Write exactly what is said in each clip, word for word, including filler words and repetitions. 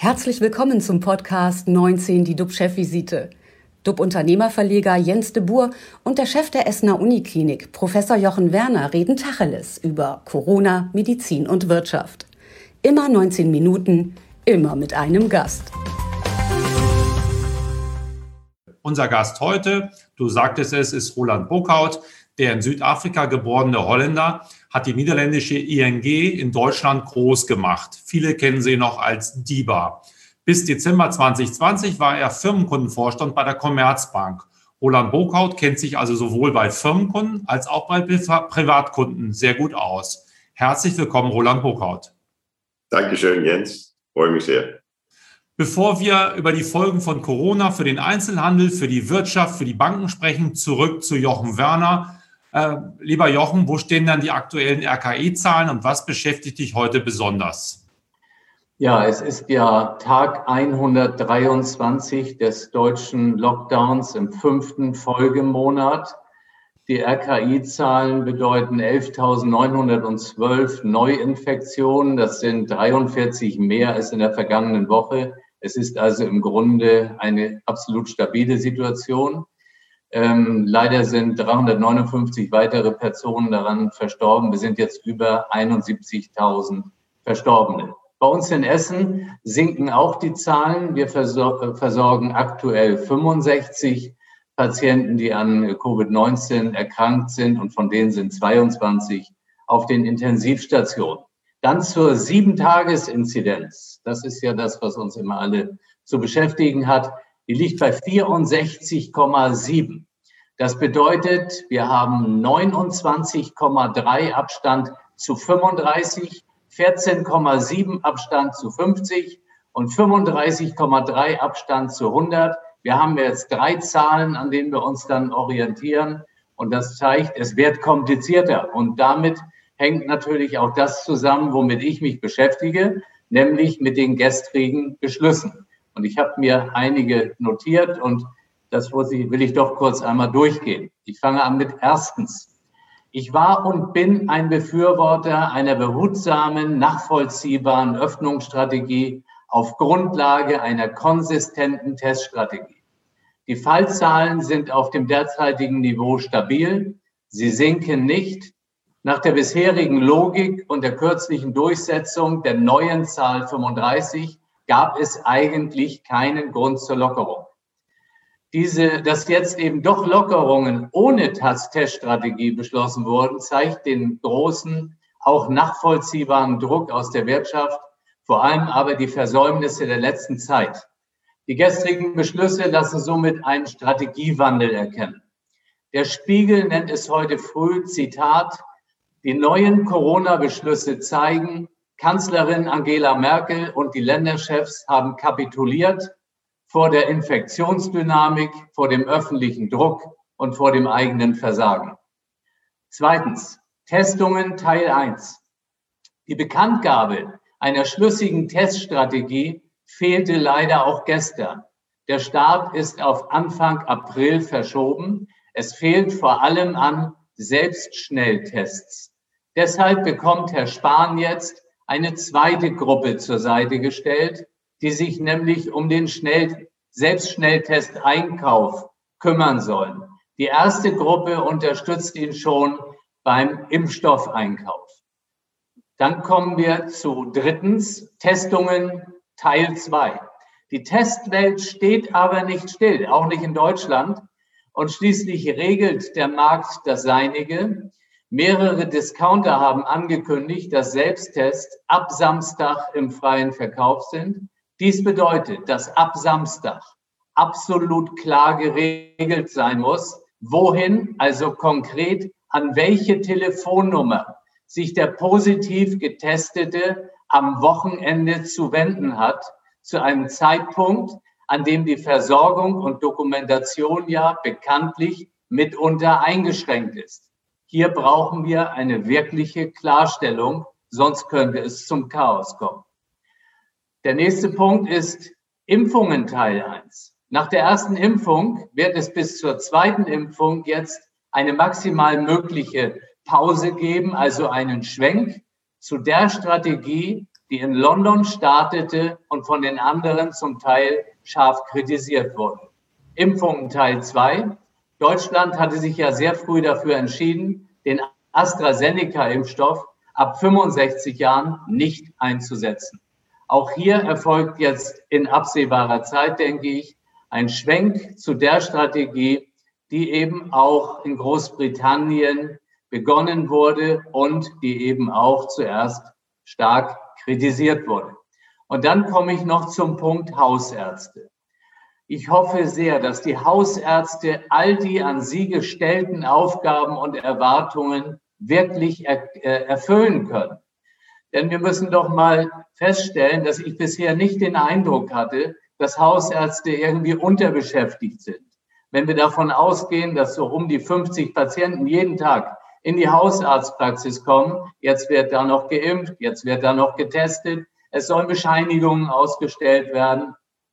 Herzlich willkommen zum Podcast neunzehn, die D U B-Chefvisite. D U B-Unternehmerverleger Jens de Boer und der Chef der Essener Uniklinik, Professor Jochen Werner, reden Tacheles über Corona, Medizin und Wirtschaft. Immer neunzehn Minuten, immer mit einem Gast. Unser Gast heute, du sagtest es, ist Roland Boekhout, der in Südafrika geborene Holländer, hat die niederländische I N G in Deutschland groß gemacht. Viele kennen sie noch als DiBa. Bis Dezember zwanzig zwanzig war er Firmenkundenvorstand bei der Commerzbank. Roland Boekhout kennt sich also sowohl bei Firmenkunden als auch bei Privatkunden sehr gut aus. Herzlich willkommen, Roland Boekhout. Dankeschön, Jens. Freue mich sehr. Bevor wir über die Folgen von Corona für den Einzelhandel, für die Wirtschaft, für die Banken sprechen, zurück zu Jochen Werner. Äh, lieber Jochen, wo stehen dann die aktuellen R K I-Zahlen und was beschäftigt dich heute besonders? Ja, es ist ja Tag hundertdreiundzwanzig des deutschen Lockdowns im fünften Folgemonat. Die R K I-Zahlen bedeuten elftausendneunhundertzwölf Neuinfektionen. Das sind dreiundvierzig mehr als in der vergangenen Woche. Es ist also im Grunde eine absolut stabile Situation. Ähm, leider sind dreihundertneunundfünfzig weitere Personen daran verstorben. Wir sind jetzt über einundsiebzigtausend Verstorbene. Bei uns in Essen sinken auch die Zahlen. Wir versor- versorgen aktuell fünfundsechzig Patienten, die an Covid neunzehn erkrankt sind, und von denen sind zweiundzwanzig auf den Intensivstationen. Dann zur sieben-Tages-Inzidenz. Das ist ja das, was uns immer alle zu beschäftigen hat. Die liegt bei vierundsechzig Komma sieben. Das bedeutet, wir haben neunundzwanzig Komma drei Abstand zu fünfunddreißig, vierzehn Komma sieben Abstand zu fünfzig und fünfunddreißig Komma drei Abstand zu hundert. Wir haben jetzt drei Zahlen, an denen wir uns dann orientieren. Und das zeigt, es wird komplizierter. Und damit hängt natürlich auch das zusammen, womit ich mich beschäftige, nämlich mit den gestrigen Beschlüssen. Und ich habe mir einige notiert und das will ich doch kurz einmal durchgehen. Ich fange an mit erstens. Ich war und bin ein Befürworter einer behutsamen, nachvollziehbaren Öffnungsstrategie auf Grundlage einer konsistenten Teststrategie. Die Fallzahlen sind auf dem derzeitigen Niveau stabil. Sie sinken nicht. Nach der bisherigen Logik und der kürzlichen Durchsetzung der neuen Zahl fünfunddreißig gab es eigentlich keinen Grund zur Lockerung. Diese, dass jetzt eben doch Lockerungen ohne Teststrategie beschlossen wurden, zeigt den großen, auch nachvollziehbaren Druck aus der Wirtschaft, vor allem aber die Versäumnisse der letzten Zeit. Die gestrigen Beschlüsse lassen somit einen Strategiewandel erkennen. Der Spiegel nennt es heute früh, Zitat, die neuen Corona-Beschlüsse zeigen, Kanzlerin Angela Merkel und die Länderchefs haben kapituliert vor der Infektionsdynamik, vor dem öffentlichen Druck und vor dem eigenen Versagen. Zweitens, Testungen Teil eins. Die Bekanntgabe einer schlüssigen Teststrategie fehlte leider auch gestern. Der Start ist auf Anfang April verschoben. Es fehlt vor allem an Selbstschnelltests. Deshalb bekommt Herr Spahn jetzt eine zweite Gruppe zur Seite gestellt, die sich nämlich um den Schnell- Selbstschnelltesteinkauf kümmern sollen. Die erste Gruppe unterstützt ihn schon beim Impfstoffeinkauf. Dann kommen wir zu drittens, Testungen Teil zwei. Die Testwelt steht aber nicht still, auch nicht in Deutschland. Und schließlich regelt der Markt das Seinige. Mehrere Discounter haben angekündigt, dass Selbsttests ab Samstag im freien Verkauf sind. Dies bedeutet, dass ab Samstag absolut klar geregelt sein muss, wohin, also konkret an welche Telefonnummer sich der positiv Getestete am Wochenende zu wenden hat, zu einem Zeitpunkt, an dem die Versorgung und Dokumentation ja bekanntlich mitunter eingeschränkt ist. Hier brauchen wir eine wirkliche Klarstellung, sonst könnte es zum Chaos kommen. Der nächste Punkt ist Impfungen Teil eins. Nach der ersten Impfung wird es bis zur zweiten Impfung jetzt eine maximal mögliche Pause geben, also einen Schwenk zu der Strategie, die in London startete und von den anderen zum Teil scharf kritisiert wurde. Impfungen Teil zwei. Deutschland hatte sich ja sehr früh dafür entschieden, den AstraZeneca-Impfstoff ab fünfundsechzig Jahren nicht einzusetzen. Auch hier erfolgt jetzt in absehbarer Zeit, denke ich, ein Schwenk zu der Strategie, die eben auch in Großbritannien begonnen wurde und die eben auch zuerst stark kritisiert wurde. Und dann komme ich noch zum Punkt Hausärzte. Ich hoffe sehr, dass die Hausärzte all die an sie gestellten Aufgaben und Erwartungen wirklich er, äh, erfüllen können. Denn wir müssen doch mal feststellen, dass ich bisher nicht den Eindruck hatte, dass Hausärzte irgendwie unterbeschäftigt sind. Wenn wir davon ausgehen, dass so um die fünfzig Patienten jeden Tag in die Hausarztpraxis kommen, jetzt wird da noch geimpft, jetzt wird da noch getestet, es sollen Bescheinigungen ausgestellt werden.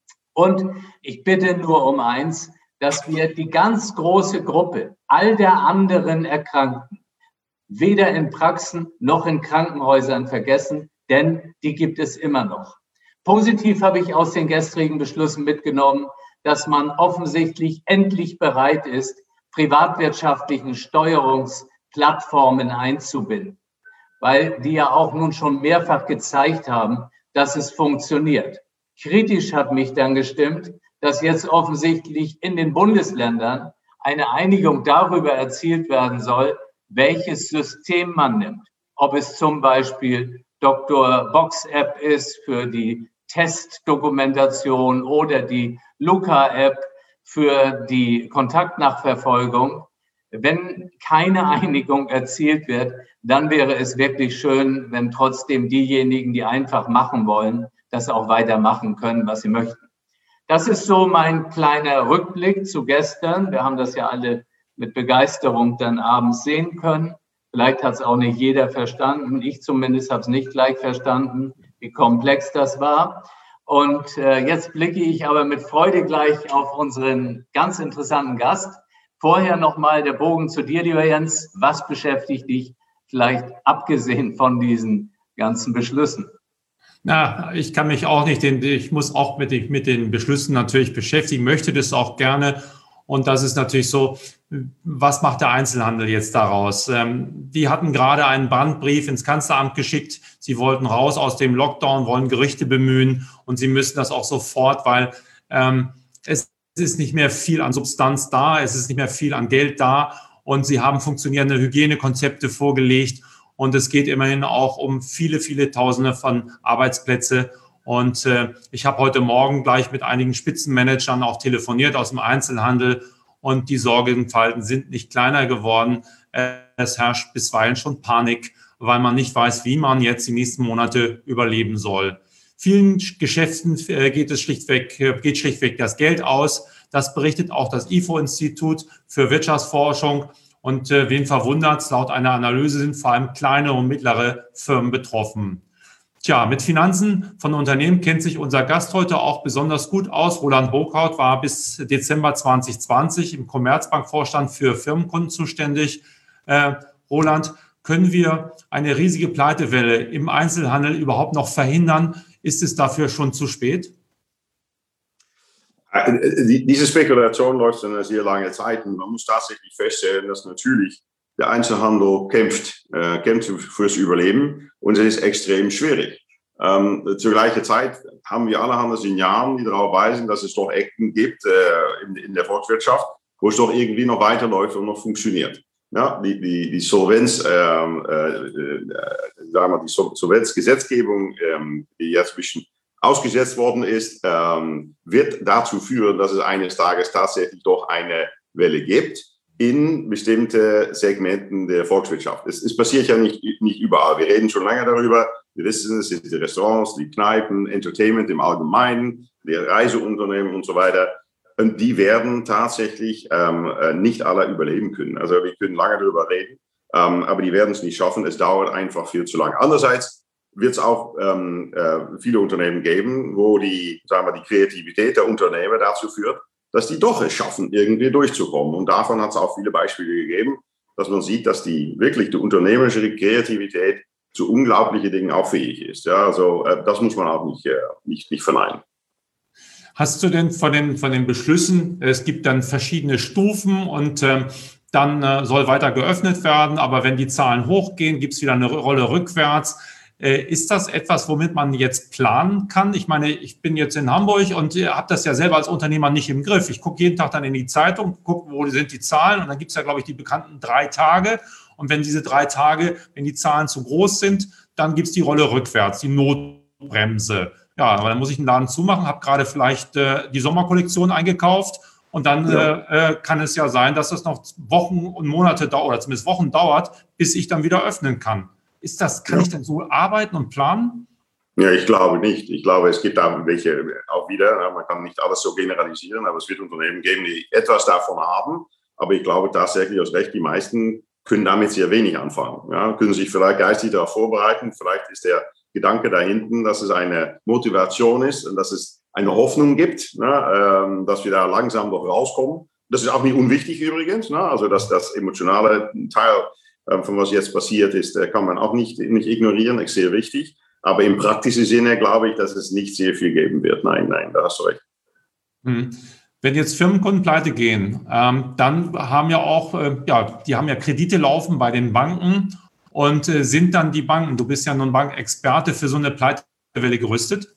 Und ich bitte nur um eins, dass wir die ganz große Gruppe all der anderen Erkrankten weder in Praxen noch in Krankenhäusern vergessen, denn die gibt es immer noch. Positiv habe ich aus den gestrigen Beschlüssen mitgenommen, dass man offensichtlich endlich bereit ist, privatwirtschaftlichen Steuerungsplattformen einzubinden, weil die ja auch nun schon mehrfach gezeigt haben, dass es funktioniert. Kritisch hat mich dann gestimmt, dass jetzt offensichtlich in den Bundesländern eine Einigung darüber erzielt werden soll, welches System man nimmt. Ob es zum Beispiel Doktor Box App ist für die Testdokumentation oder die Luca App für die Kontaktnachverfolgung. Wenn keine Einigung erzielt wird, dann wäre es wirklich schön, wenn trotzdem diejenigen, die einfach machen wollen, das auch weitermachen können, was sie möchten. Das ist so mein kleiner Rückblick zu gestern. Wir haben das ja alle mit Begeisterung dann abends sehen können. Vielleicht hat es auch nicht jeder verstanden. Ich zumindest habe es nicht gleich verstanden, wie komplex das war. Und äh, jetzt blicke ich aber mit Freude gleich auf unseren ganz interessanten Gast. Vorher nochmal der Bogen zu dir, lieber Jens. Was beschäftigt dich vielleicht abgesehen von diesen ganzen Beschlüssen? Na, ich kann mich auch nicht, den, ich muss auch mit, den- mit den Beschlüssen natürlich beschäftigen, möchte das auch gerne. Und das ist natürlich so, was macht der Einzelhandel jetzt daraus? Ähm, die hatten gerade einen Brandbrief ins Kanzleramt geschickt. Sie wollten raus aus dem Lockdown, wollen Gerichte bemühen und sie müssen das auch sofort, weil ähm, es ist nicht mehr viel an Substanz da, es ist nicht mehr viel an Geld da und sie haben funktionierende Hygienekonzepte vorgelegt und es geht immerhin auch um viele, viele Tausende von Arbeitsplätze. Und äh, ich habe heute Morgen gleich mit einigen Spitzenmanagern auch telefoniert aus dem Einzelhandel und die Sorgenfalten sind nicht kleiner geworden. Äh, es herrscht bisweilen schon Panik, weil man nicht weiß, wie man jetzt die nächsten Monate überleben soll. Vielen Geschäften äh, geht es schlichtweg, äh, geht schlichtweg das Geld aus. Das berichtet auch das I F O-Institut für Wirtschaftsforschung. Und äh, wen verwundert's? Laut einer Analyse sind vor allem kleine und mittlere Firmen betroffen. Tja, mit Finanzen von Unternehmen kennt sich unser Gast heute auch besonders gut aus. Roland Burkhardt war bis Dezember zwanzig zwanzig im Commerzbank-Vorstand für Firmenkunden zuständig. Äh, Roland, können wir eine riesige Pleitewelle im Einzelhandel überhaupt noch verhindern? Ist es dafür schon zu spät? Diese Spekulation läuft schon eine sehr lange Zeit. Und man muss tatsächlich feststellen, dass natürlich der Einzelhandel kämpft, äh, kämpft fürs Überleben und es ist extrem schwierig. Ähm, zur gleichen Zeit haben wir allerhand Signale, die darauf weisen, dass es doch Ecken gibt äh, in, in der Volkswirtschaft, wo es doch irgendwie noch weiterläuft und noch funktioniert. Ja, die, die, die Solvenz, ähm, äh, äh, sagen wir, die Solvenzgesetzgebung, ähm, die jetzt ein bisschen ausgesetzt worden ist, ähm, wird dazu führen, dass es eines Tages tatsächlich doch eine Welle gibt in bestimmte Segmenten der Volkswirtschaft. Es, es passiert ja nicht, nicht überall. Wir reden schon lange darüber. Wir wissen, es sind die Restaurants, die Kneipen, Entertainment im Allgemeinen, die Reiseunternehmen und so weiter. Und die werden tatsächlich ähm, nicht alle überleben können. Also wir können lange darüber reden, ähm, aber die werden es nicht schaffen. Es dauert einfach viel zu lange. Andererseits wird es auch ähm, äh, viele Unternehmen geben, wo die, sagen wir, die Kreativität der Unternehmer dazu führt, dass die doch es schaffen, irgendwie durchzukommen. Und davon hat es auch viele Beispiele gegeben, dass man sieht, dass die wirklich die unternehmerische Kreativität zu unglaublichen Dingen auch fähig ist. Ja, also äh, das muss man auch nicht, äh, nicht, nicht verneinen. Hast du denn von den, von den Beschlüssen, es gibt dann verschiedene Stufen und ähm, dann äh, soll weiter geöffnet werden, aber wenn die Zahlen hochgehen, gibt es wieder eine Rolle rückwärts. Äh, ist das etwas, womit man jetzt planen kann? Ich meine, ich bin jetzt in Hamburg und äh, habe das ja selber als Unternehmer nicht im Griff. Ich gucke jeden Tag dann in die Zeitung, gucke, wo sind die Zahlen und dann gibt es ja, glaube ich, die bekannten drei Tage. Und wenn diese drei Tage, wenn die Zahlen zu groß sind, dann gibt es die Rolle rückwärts, die Notbremse. Ja, aber dann muss ich den Laden zumachen, habe gerade vielleicht äh, die Sommerkollektion eingekauft und dann ja. äh, kann es ja sein, dass das noch Wochen und Monate dauert, oder zumindest Wochen dauert, bis ich dann wieder öffnen kann. Ist das, kann ja. ich denn so arbeiten und planen? Ja, ich glaube nicht. Ich glaube, es gibt da welche auch wieder, man kann nicht alles so generalisieren, aber es wird Unternehmen geben, die etwas davon haben. Aber ich glaube tatsächlich, aus Recht, die meisten können damit sehr wenig anfangen. Ja, können sich vielleicht geistig darauf vorbereiten, vielleicht ist der Gedanke dahinten, dass es eine Motivation ist und dass es eine Hoffnung gibt, ne, ähm, dass wir da langsam noch rauskommen. Das ist auch nicht unwichtig übrigens. Ne? Also dass das emotionale Teil ähm, von was jetzt passiert ist, äh, kann man auch nicht, nicht ignorieren, ist sehr wichtig. Aber im praktischen Sinne glaube ich, dass es nicht sehr viel geben wird. Nein, nein, da hast du recht. Hm. Wenn jetzt Firmenkunden pleite gehen, ähm, dann haben ja auch, äh, ja, die haben ja Kredite laufen bei den Banken. Und äh, sind dann die Banken, du bist ja nun Bankexperte, für so eine Pleitewelle gerüstet?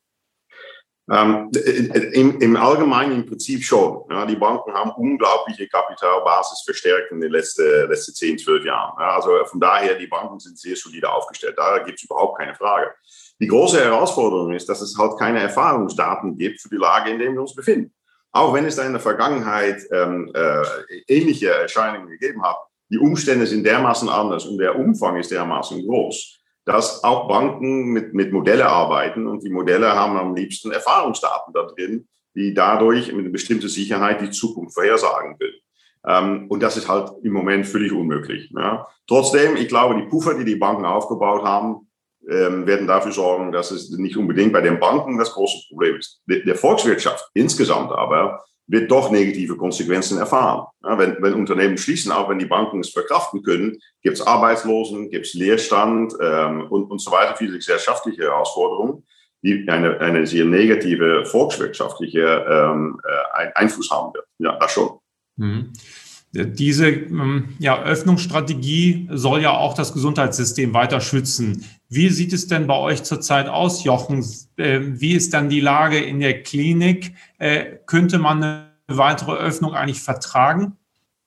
Ähm, im, Im Allgemeinen im Prinzip schon. Ja, die Banken haben unglaubliche Kapitalbasis verstärkt in den letzten, letzten zehn, zwölf Jahren. Ja, also von daher, die Banken sind sehr solide aufgestellt. Da gibt es überhaupt keine Frage. Die große Herausforderung ist, dass es halt keine Erfahrungsdaten gibt für die Lage, in der wir uns befinden. Auch wenn es da in der Vergangenheit ähm, äh, ähnliche Erscheinungen gegeben hat, die Umstände sind dermaßen anders und der Umfang ist dermaßen groß, dass auch Banken mit, mit Modellen arbeiten und die Modelle haben am liebsten Erfahrungsdaten da drin, die dadurch mit einer bestimmten Sicherheit die Zukunft vorhersagen können. Ähm, und das ist halt im Moment völlig unmöglich. Ja. Trotzdem, ich glaube, die Puffer, die die Banken aufgebaut haben, ähm, werden dafür sorgen, dass es nicht unbedingt bei den Banken das große Problem ist. Der, der Volkswirtschaft insgesamt aber wird doch negative Konsequenzen erfahren. Ja, wenn, wenn Unternehmen schließen, auch wenn die Banken es verkraften können, gibt es Arbeitslosen, gibt es Leerstand ähm, und, und so weiter, viele gesellschaftliche Herausforderungen, die eine, eine sehr negative volkswirtschaftliche ähm, äh, Einfluss haben wird. Ja, das schon. Mhm. Diese ähm, ja, Öffnungsstrategie soll ja auch das Gesundheitssystem weiter schützen. Wie sieht es denn bei euch zurzeit aus, Jochen? Äh, wie ist dann die Lage in der Klinik? Äh, könnte man eine weitere Öffnung eigentlich vertragen?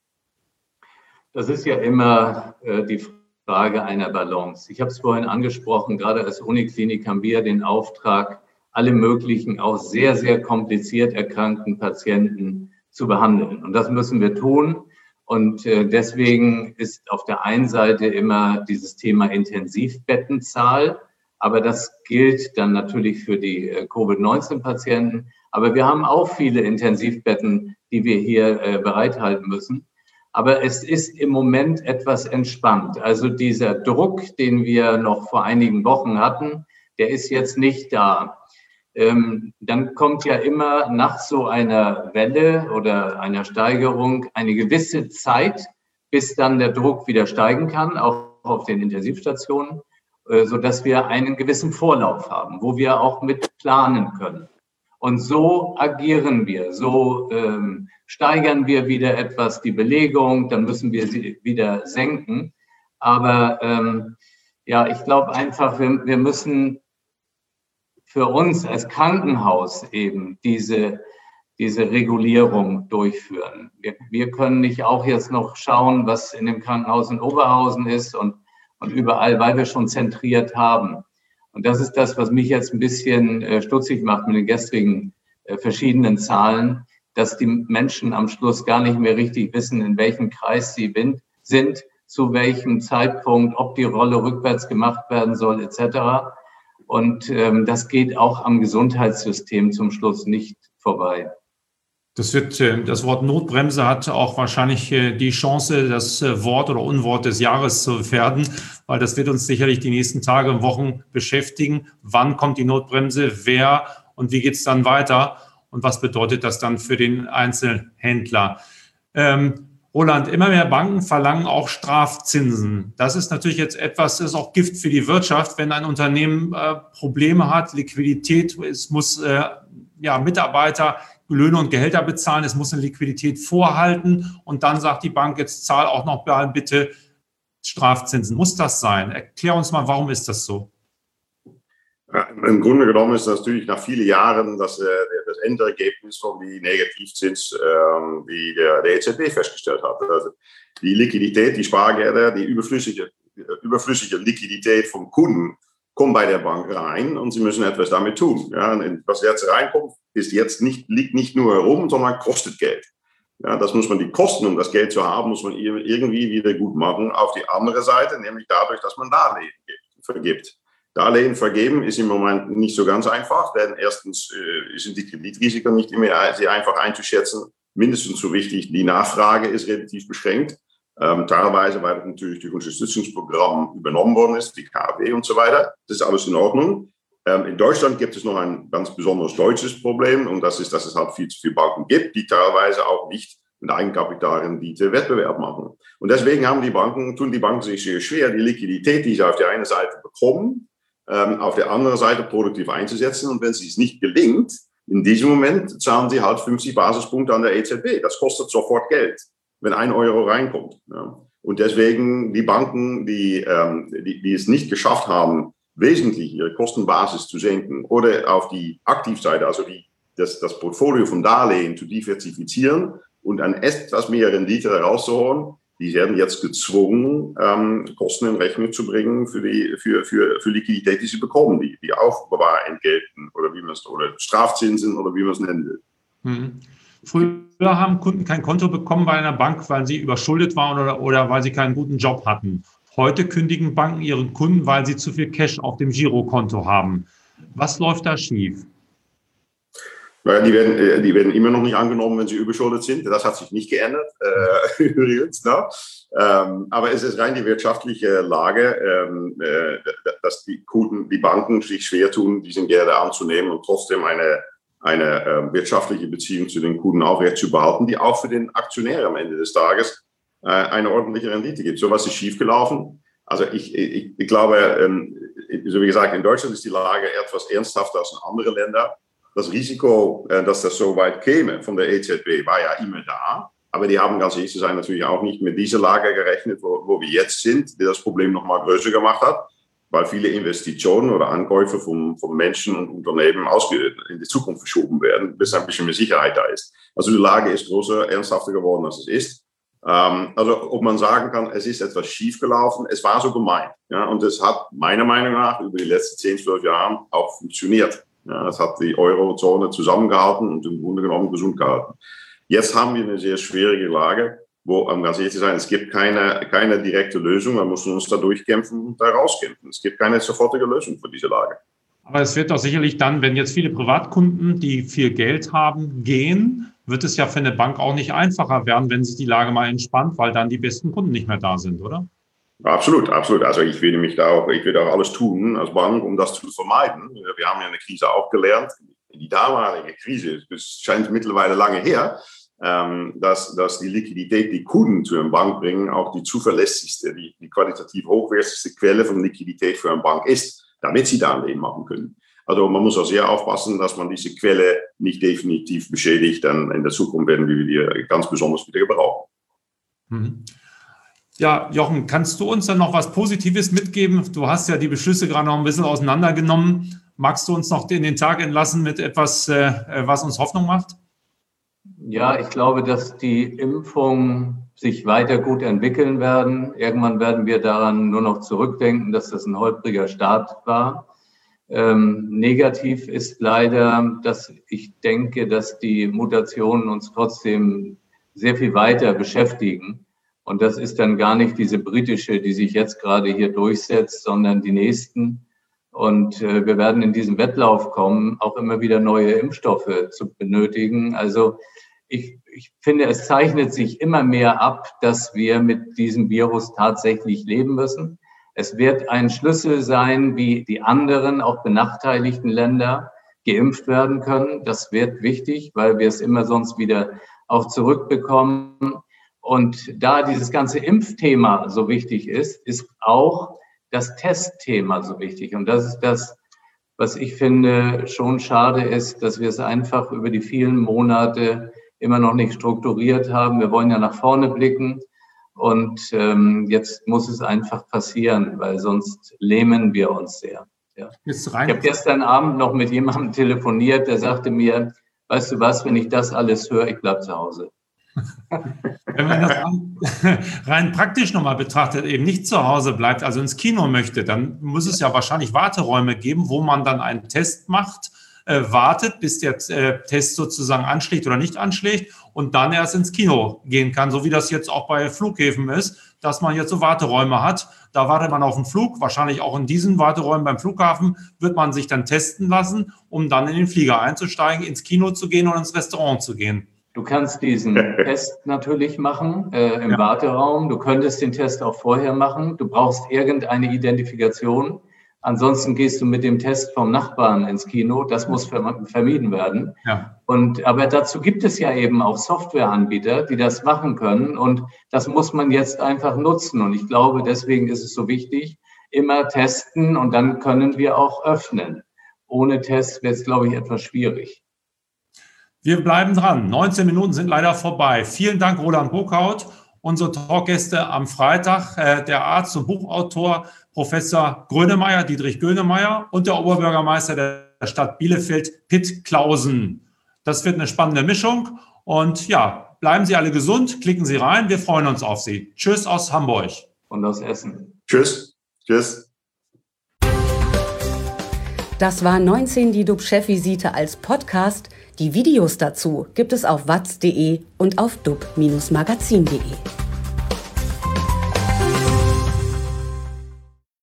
Das ist ja immer äh, die Frage einer Balance. Ich habe es vorhin angesprochen, gerade als Uniklinik haben wir den Auftrag, alle möglichen, auch sehr, sehr kompliziert erkrankten Patienten zu behandeln. Und das müssen wir tun. Und deswegen ist auf der einen Seite immer dieses Thema Intensivbettenzahl, aber das gilt dann natürlich für die Covid neunzehn Patienten. Aber wir haben auch viele Intensivbetten, die wir hier bereithalten müssen. Aber es ist im Moment etwas entspannt. Also dieser Druck, den wir noch vor einigen Wochen hatten, der ist jetzt nicht da. Ähm, dann kommt ja immer nach so einer Welle oder einer Steigerung eine gewisse Zeit, bis dann der Druck wieder steigen kann, auch auf den Intensivstationen, äh, sodass wir einen gewissen Vorlauf haben, wo wir auch mit planen können. Und so agieren wir, so ähm, steigern wir wieder etwas die Belegung, dann müssen wir sie wieder senken. Aber ähm, ja, ich glaube einfach, wir, wir müssen für uns als Krankenhaus eben diese, diese Regulierung durchführen. Wir, wir können nicht auch jetzt noch schauen, was in dem Krankenhaus in Oberhausen ist und, und überall, weil wir schon zentriert haben. Und das ist das, was mich jetzt ein bisschen äh, stutzig macht mit den gestrigen äh, verschiedenen Zahlen, dass die Menschen am Schluss gar nicht mehr richtig wissen, in welchem Kreis sie bin, sind, zu welchem Zeitpunkt, ob die Rolle rückwärts gemacht werden soll, et cetera. Und ähm, das geht auch am Gesundheitssystem zum Schluss nicht vorbei. Das wird, das Wort Notbremse hat auch wahrscheinlich die Chance, das Wort oder Unwort des Jahres zu werden, weil das wird uns sicherlich die nächsten Tage und Wochen beschäftigen. Wann kommt die Notbremse, wer und wie geht es dann weiter und was bedeutet das dann für den Einzelhändler? Ähm, Roland, immer mehr Banken verlangen auch Strafzinsen. Das ist natürlich jetzt etwas, das ist auch Gift für die Wirtschaft, wenn ein Unternehmen äh, Probleme hat, Liquidität, es muss äh, ja, Mitarbeiter Löhne und Gehälter bezahlen, es muss eine Liquidität vorhalten und dann sagt die Bank, jetzt zahl auch noch bitte Strafzinsen. Muss das sein? Erklär uns mal, warum ist das so? Ja, im Grunde genommen ist das natürlich nach vielen Jahren das, äh, das Endergebnis von die Negativzins, ähm, die der, der E Z B festgestellt hat. Also die Liquidität, die Spargelder, die überflüssige, überflüssige Liquidität vom Kunden kommt bei der Bank rein und sie müssen etwas damit tun. Ja, was jetzt reinkommt, ist jetzt nicht, liegt nicht nur herum, sondern kostet Geld. Ja, das muss man, die Kosten, um das Geld zu haben, muss man irgendwie wieder gut machen. Auf die andere Seite, nämlich dadurch, dass man Darlehen vergibt. Darlehen vergeben ist im Moment nicht so ganz einfach, denn erstens äh, sind die Kreditrisiken nicht immer sehr einfach einzuschätzen. Mindestens so wichtig, die Nachfrage ist relativ beschränkt. Ähm, teilweise, weil natürlich durch Unterstützungsprogramm übernommen worden ist, die K W und so weiter. Das ist alles in Ordnung. Ähm, in Deutschland gibt es noch ein ganz besonderes deutsches Problem und das ist, dass es halt viel zu viele Banken gibt, die teilweise auch nicht mit Eigenkapitalrendite Wettbewerb machen. Und deswegen haben die Banken, tun die Banken sich sehr schwer, die Liquidität, die sie auf der einen Seite bekommen, ähm, auf der anderen Seite produktiv einzusetzen. Und wenn es es nicht gelingt, in diesem Moment zahlen sie halt fünfzig Basispunkte an der E Z B. Das kostet sofort Geld, wenn ein Euro reinkommt. Ja. Und deswegen die Banken, die, ähm, die, die es nicht geschafft haben, wesentlich ihre Kostenbasis zu senken oder auf die Aktivseite, also die, das, das Portfolio von Darlehen zu diversifizieren und an etwas mehr Rendite herauszuholen, die werden jetzt gezwungen, ähm, Kosten in Rechnung zu bringen für die für, für, für Liquidität, die sie bekommen, die, die Aufbewahrentgelten oder wie man es oder Strafzinsen oder wie man es nennen will. Hm. Früher haben Kunden kein Konto bekommen bei einer Bank, weil sie überschuldet waren oder, oder weil sie keinen guten Job hatten. Heute kündigen Banken ihren Kunden, weil sie zu viel Cash auf dem Girokonto haben. Was läuft da schief? Naja, die werden, die werden immer noch nicht angenommen, wenn sie überschuldet sind. Das hat sich nicht geändert, äh, übrigens. Ne? Ähm, aber es ist rein die wirtschaftliche Lage, ähm, äh, dass die Kunden, die Banken sich schwer tun, diesen Gelder anzunehmen und trotzdem eine, eine äh, wirtschaftliche Beziehung zu den Kunden aufrecht zu behalten, die auch für den Aktionär am Ende des Tages äh, eine ordentliche Rendite gibt. So was ist schiefgelaufen. Also ich, ich, ich glaube, ähm, so wie gesagt, in Deutschland ist die Lage etwas ernsthafter als in anderen Ländern. Das Risiko, dass das so weit käme von der E Z B, war ja immer da. Aber die haben ganz ehrlich zu sein natürlich auch nicht mit dieser Lage gerechnet, wo, wo wir jetzt sind, die das Problem noch mal größer gemacht hat, weil viele Investitionen oder Ankäufe von, von Menschen und Unternehmen in die Zukunft verschoben werden, bis ein bisschen mehr Sicherheit da ist. Also die Lage ist größer, ernsthafter geworden, als es ist. Ähm, also ob man sagen kann, es ist etwas schiefgelaufen, es war so gemeint. Ja, und es hat meiner Meinung nach über die letzten zehn, zwölf Jahre auch funktioniert. Ja, das hat die Eurozone zusammengehalten und im Grunde genommen gesund gehalten. Jetzt haben wir eine sehr schwierige Lage, wo, um ganz ehrlich zu sein, es gibt keine, keine direkte Lösung. Wir müssen uns da durchkämpfen und da rauskämpfen. Es gibt keine sofortige Lösung für diese Lage. Aber es wird doch sicherlich dann, wenn jetzt viele Privatkunden, die viel Geld haben, gehen, wird es ja für eine Bank auch nicht einfacher werden, wenn sich die Lage mal entspannt, weil dann die besten Kunden nicht mehr da sind, oder? Absolut, absolut. Also ich will mich da auch, ich will auch alles tun als Bank, um das zu vermeiden. Wir haben ja eine Krise auch gelernt. Die damalige Krise, das scheint mittlerweile lange her, dass, dass die Liquidität, die Kunden zu einer Bank bringen, auch die zuverlässigste, die, die qualitativ hochwertigste Quelle von Liquidität für eine Bank ist, damit sie Darlehen machen können. Also man muss auch sehr aufpassen, dass man diese Quelle nicht definitiv beschädigt, denn in der Zukunft werden wir die ganz besonders wieder gebrauchen. Mhm. Ja, Jochen, kannst du uns dann noch was Positives mitgeben? Du hast ja die Beschlüsse gerade noch ein bisschen auseinandergenommen. Magst du uns noch in den Tag entlassen mit etwas, was uns Hoffnung macht? Ja, ich glaube, dass die Impfungen sich weiter gut entwickeln werden. Irgendwann werden wir daran nur noch zurückdenken, dass das ein holpriger Start war. Ähm, negativ ist leider, dass ich denke, dass die Mutationen uns trotzdem sehr viel weiter beschäftigen. Und das ist dann gar nicht diese britische, die sich jetzt gerade hier durchsetzt, sondern die nächsten. Und äh, wir werden in diesen Wettlauf kommen, auch immer wieder neue Impfstoffe zu benötigen. Also ich, ich finde, es zeichnet sich immer mehr ab, dass wir mit diesem Virus tatsächlich leben müssen. Es wird ein Schlüssel sein, wie die anderen, auch benachteiligten Länder geimpft werden können. Das wird wichtig, weil wir es immer sonst wieder auch zurückbekommen. Und da dieses ganze Impfthema so wichtig ist, ist auch das Testthema so wichtig. Und das ist das, was ich finde schon schade ist, dass wir es einfach über die vielen Monate immer noch nicht strukturiert haben. Wir wollen ja nach vorne blicken und ähm, jetzt muss es einfach passieren, weil sonst lähmen wir uns sehr. Ja. Ich habe gestern Abend noch mit jemandem telefoniert, der sagte mir, weißt du was, wenn ich das alles höre, ich bleibe zu Hause. Wenn man das rein praktisch nochmal betrachtet, eben nicht zu Hause bleibt, also ins Kino möchte, dann muss es ja wahrscheinlich Warteräume geben, wo man dann einen Test macht, äh, wartet, bis der äh, Test sozusagen anschlägt oder nicht anschlägt und dann erst ins Kino gehen kann, so wie das jetzt auch bei Flughäfen ist, dass man jetzt so Warteräume hat. Da wartet man auf den Flug, wahrscheinlich auch in diesen Warteräumen beim Flughafen wird man sich dann testen lassen, um dann in den Flieger einzusteigen, ins Kino zu gehen und ins Restaurant zu gehen. Du kannst diesen Test natürlich machen äh, im ja. Warteraum. Du könntest den Test auch vorher machen. Du brauchst irgendeine Identifikation. Ansonsten gehst du mit dem Test vom Nachbarn ins Kino. Das muss vermieden werden. Ja. Und, aber dazu gibt es ja eben auch Softwareanbieter, die das machen können. Und das muss man jetzt einfach nutzen. Und ich glaube, deswegen ist es so wichtig, immer testen und dann können wir auch öffnen. Ohne Test wird es, glaube ich, etwas schwierig. Wir bleiben dran. neunzehn Minuten sind leider vorbei. Vielen Dank, Roland Bockhaut. Unsere Talkgäste am Freitag, äh, der Arzt und Buchautor Professor Grönemeyer, Dietrich Grönemeyer und der Oberbürgermeister der Stadt Bielefeld, Pitt Clausen. Das wird eine spannende Mischung. Und ja, bleiben Sie alle gesund, klicken Sie rein. Wir freuen uns auf Sie. Tschüss aus Hamburg. Und aus Essen. Tschüss. Tschüss. Das war neunzehn die D U B-Chefvisite als Podcast. Die Videos dazu gibt es auf watz punkt de und auf dub Bindestrich magazin punkt de.